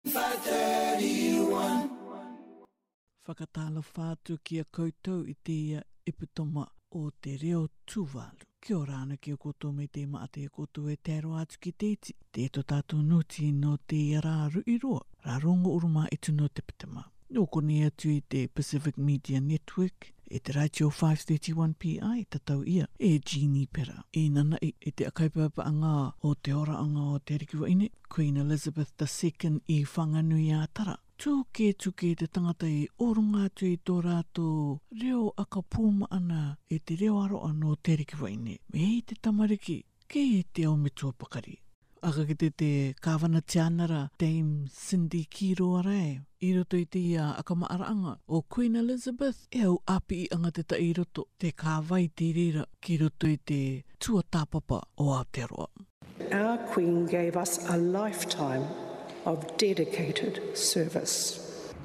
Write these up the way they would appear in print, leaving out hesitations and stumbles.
531. Whakatala whātu ki a koutou I te ia iputoma o te reo tūwalu. Kia ora ana ki o koutou me te maate o koutou e te aro atu ki te iti. Te to tātou nuti no te rā rui roa. Rā rongo uruma e tuno te pitama. Nō kone atu I te Pacific Media Network. E te Radio 531 PI tatau ia. E Jeannie Pera. E nana I te akaipapa anga o te ora anga o te rikiwa ine. Queen Elizabeth II I whanganui a tara. Tuke te tangata I orunga atu I tō rātou reo aka pūma ana e te reo aro anō te rikiwa ine. Me hei te tamariki ke te au metua pakari. Aka ki te kāwana tianara Dame Cindy Kiroare. I roto I te ia aka maaraanga o Queen Elizabeth e au api I anga te ta I roto te kāwai te rira ki roto I te tua tāpapa o Aotearoa. Our Queen gave us a lifetime of dedicated service.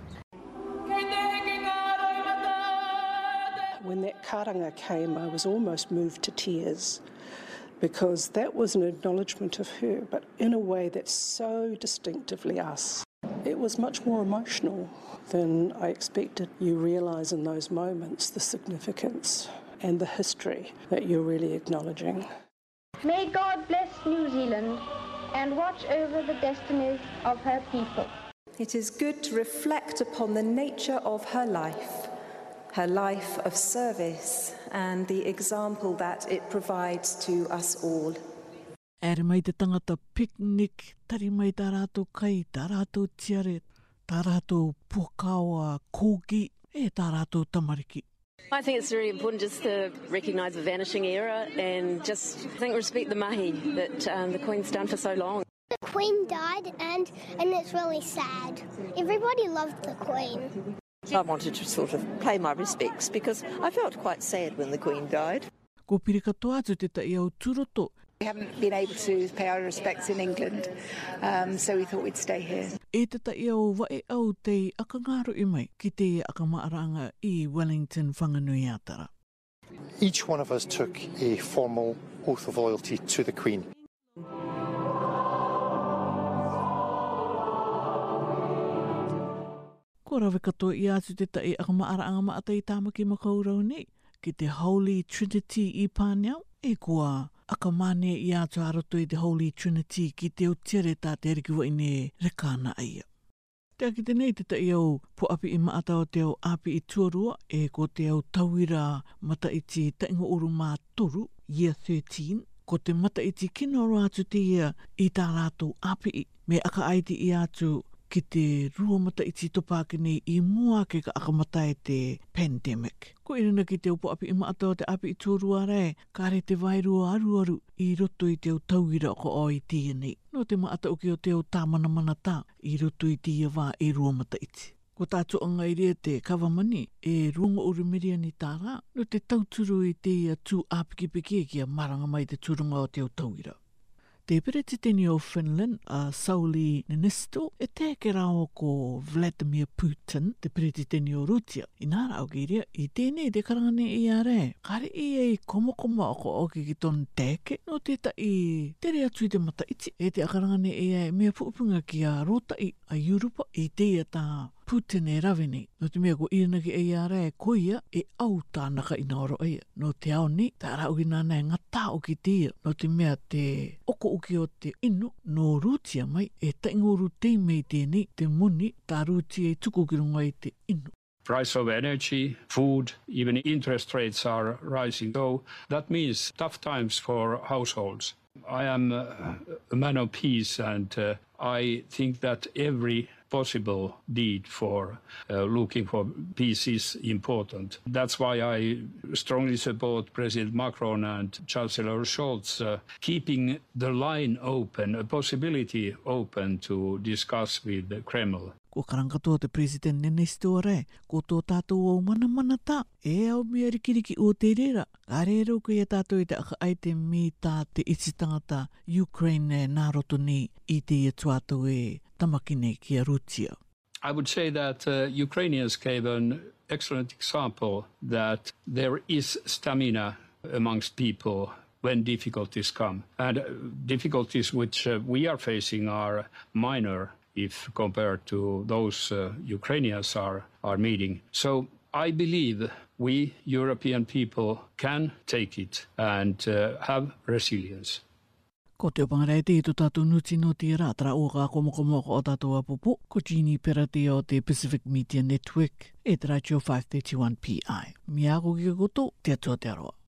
When that karanga came, I was almost moved to tears because that was an acknowledgement of her, but in a way that's so distinctively us. It was much more emotional than I expected. You realise in those moments the significance and the history that you're really acknowledging. May God bless New Zealand and watch over the destinies of her people. It is good to reflect upon the nature of her life of service, and the example that it provides to us all. Ere mai te tangata picnic, tari mai tā rātou kai, tā rātou tiare, tā rātou puakawa, kōki, e tā rātou tamariki. I think it's very important just to recognise the vanishing era and just respect the mahi that the Queen's done for so long. The Queen died and it's really sad. Everybody loved the Queen. I wanted to sort of pay my respects because I felt quite sad when the Queen died. Ko pirika toa atu te tai au turoto. We haven't been able to pay our respects in England, so we thought we'd stay here. E te tai au wae au te akangaro I mai ki te akamaaranga I Wellington whanganui atara. Each one of us took a formal oath of loyalty to the Queen. Ko rawe katoa I atu te tai akamaaranga maata I tāmaki makaurau nei ki te Holy Trinity I Pāniau e kua akamane I atu aroto I te Holy Trinity ki te o tere tā te rikiwa ine rekana aia. Te aki te nei te tai au po api I maata o te au api I tuarua e ko te au tauira mata iti tainga uru mā toru, year 13, ko te mata iti kinoro atu te ia I tā rātou api me aka aiti I atu ki te rua mata iti topake nei I mua ke ka akamata e te pandemic. Ko irina ki te upo api I maata o te api I tuarua rai, kare te vairua aru I roto I te au tauira ko o I tia nei. No te maata uki o te au tāmana tā, I roto I tia wā e rua mata iti. Ko tātou anga I rea te kawamani e runga urumiria ni tā rā, no te tauturu I te tū āpikipiki ki a maranga mai te turunga o te au tauira. Te peretiteni o Finland, Sauli Niinisto, e tēke rao ko Vladimir Putin, te peretiteni o Rutia. I nā rao ki rea, I tēnei te karangane I a re, kare I e komokoma o ko oki ki ton tēke, no te ta I tere atu I te mata iti, e te akarangane I a mea pupunga ki a rota I a Europa, I te ia tā Putin e rawe nei. No te mea ko irina ki e a re koia e au tānaka I naoro aia. No te ao ni, tā rao ki nāna e ngata o ki te ia. No te mea te oko uki o te inu, no Rutia mai, e taingoru te mei tēnei, te muni, tā Rutia e tuku ki runga I te inu. Price of energy, food, even interest rates are rising. So that means tough times for households. I am a man of peace and I think that every possible deed for looking for peace is important. That's why I strongly support President Macron and Chancellor Scholz keeping the line open, a possibility open to discuss with the Kremlin. Ko karangatoa te President Niinisto re, ko tō tātou au mana tā, e au mea rikiriki o te rera. Ka rero ko ia tātou I te aka aite mi tā te iti tangata Ukraine nā roto ni I te ia tuatou e tamaki nei ki a Rutia. I would say that Ukrainians gave an excellent example that there is stamina amongst people when difficulties come. And difficulties which we are facing are minor if compared to those Ukrainians are meeting. So I believe we European people can take it and have resilience. Ko te pangarei te ito tātou nuti no te rā, tara o kā komokomoko o tātou apupo, ko Jeannie Perate o te Pacific Media Network, e te Radio 531 PI. Mi ako ki koto, te atua te aroa.